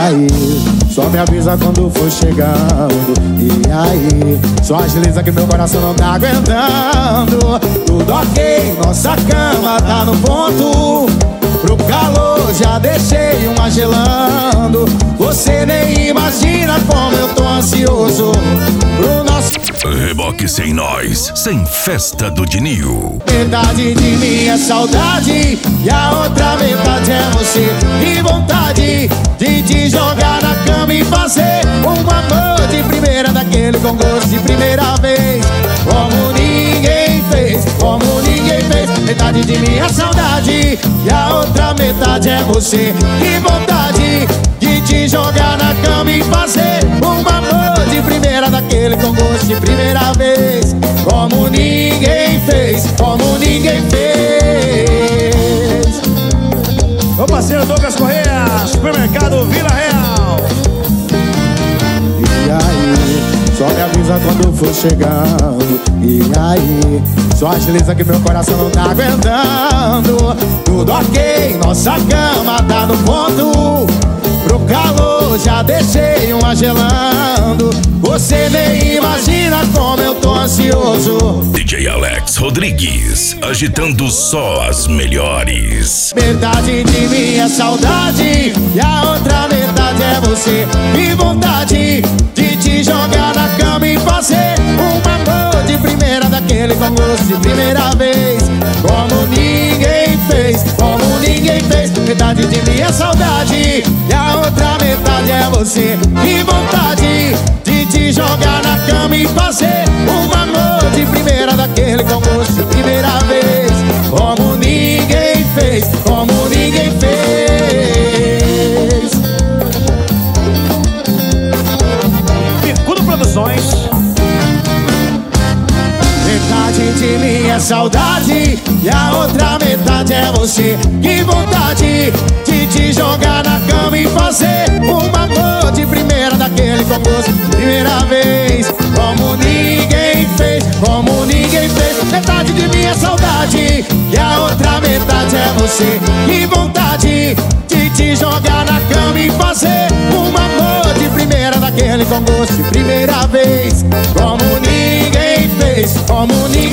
aí, só me avisa quando for chegando. E aí, só agiliza que meu coração não tá aguentando. Tudo ok, nossa cama tá no ponto. Pro calor já deixei uma gelando. Você nem imagina como eu tô ansioso pro nosso Reboque sem nós, sem festa do Dinho. Metade de mim é saudade e a outra metade é você. E vontade de te jogar na cama e fazer um amor de primeira, daquele com gosto de primeira vez. Como ninguém fez, como ninguém fez. Metade de mim é saudade e a outra metade é você. E vontade de te jogar na cama e fazer um amor de primeira, daquele com gosto de primeira vez. Como ninguém fez, como ninguém fez. Meu parceiro Douglas Correia, Supermercado Vila Real. E aí, só me avisa quando for chegando. E aí, só agiliza que meu coração não tá aguentando. Tudo ok, nossa cama tá no ponto. Pro calor já deixei uma gelando. Você nem imagina como eu tô ansioso. DJ Alex Rodrigues, agitando só as melhores. Metade de mim é saudade e a outra metade é você. E vontade de te jogar na cama e fazer um amor de primeira, daquele com gosto de primeira vez. Como ninguém fez, como ninguém fez. Metade de mim é saudade e a outra metade é você. E vontade de te jogar na cama e fazer um amor de primeira, daquele com gosto de primeira vez. Como ninguém fez, como ninguém fez. Picudo Produções. Metade de mim é saudade e a outra metade é você. Que vontade de te jogar na cama e fazer um amor de primeira, daquele com gosto de primeira vez. Como ninguém fez, como ninguém fez. Metade de mim é saudade e a outra metade é você. Que vontade de te jogar na cama e fazer um amor de primeira, daquele com gosto de primeira vez. Como ninguém fez, como ninguém